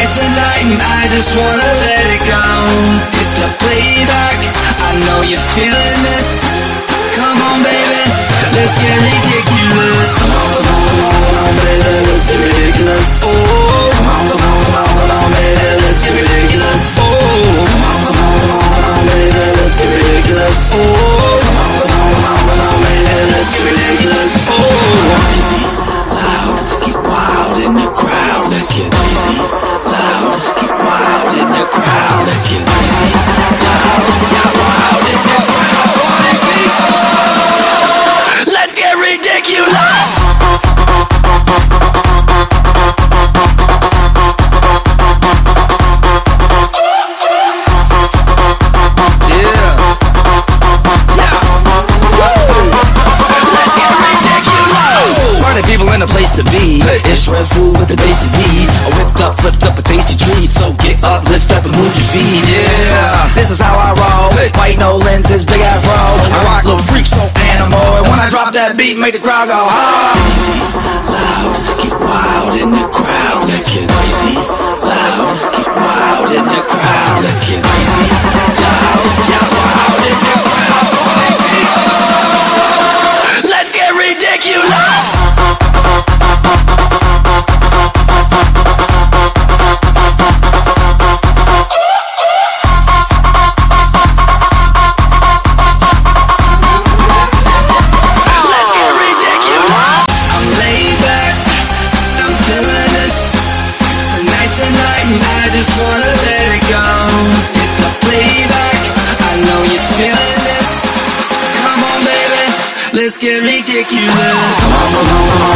nice tonight and I just wanna let it go. Hit the playback, I know you're feeling this. Come on baby, let's get ridiculous. Come on baby, let's get ridiculous. Oh, come on baby, let's get ridiculous. Oh, come on baby, let's get ridiculous. Oh, come on baby, let's get ridiculous. Oh, easy, loud, get wild in the crowd. Let's get easy, loud, get wild in the crowd. Let's get easy, loud, get wild in the crowd. Party people, let's get ridiculous. People in a place to be. It's Red Food with the basic beat. I whipped up, flipped up a tasty treat. So get up, lift up and move your feet. Yeah, this is how I roll. White no lenses, big afro. I rock little freak, so animal. And when I drop that beat, make the crowd go ah. Easy, loud, get wild in the crowd. Let's get easy, loud, get wild in the crowd. Let's get easy, loud, get wild in the crowd. Let's get ridiculous. Let's get ridiculous. Come on, come on, come on.